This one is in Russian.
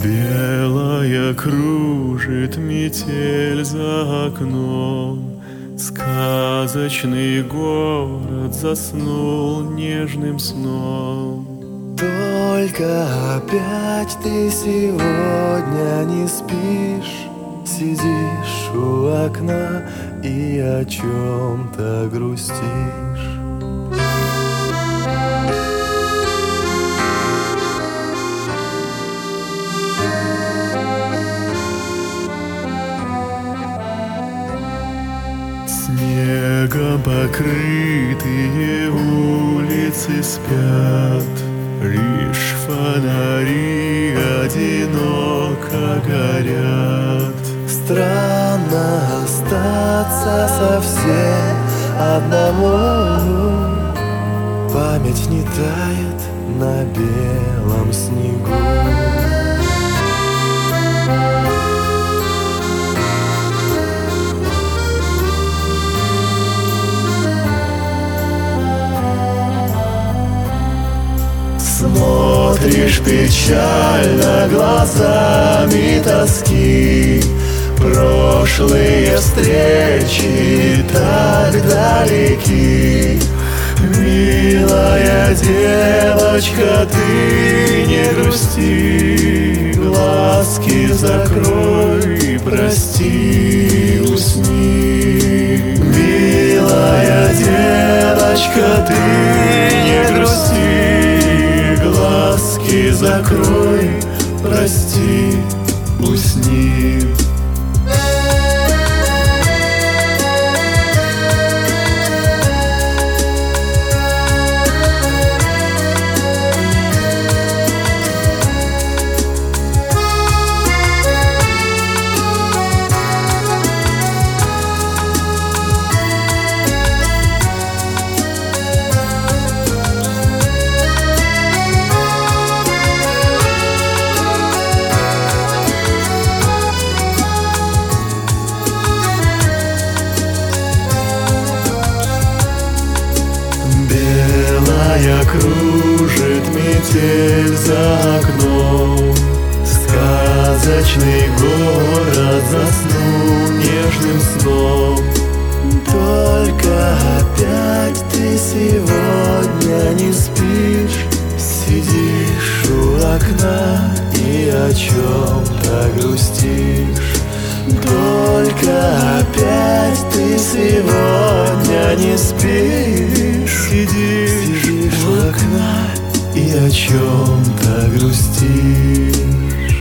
Белая кружит метель за окном, сказочный город заснул нежным сном. Только опять ты сегодня не спишь, сидишь у окна и о чем-то грустишь. Снегом покрытые улицы спят, лишь фонари одиноко горят. Странно остаться совсем одному, память не тает на белом снегу. Смотришь печально глазами тоски, прошлые встречи так далеки. Милая девочка, ты не грусти, глазки закрой, прости, усни. Милая девочка, ты не грусти, глазки закрой, прости, усни. Белая кружит метель за окном, сказочный город заснул нежным сном. Только опять ты сегодня не спишь, сидишь у окна и о чем-то грустишь. Только опять ты сегодня не спишь, сидишь у окна и о чем-то грустишь.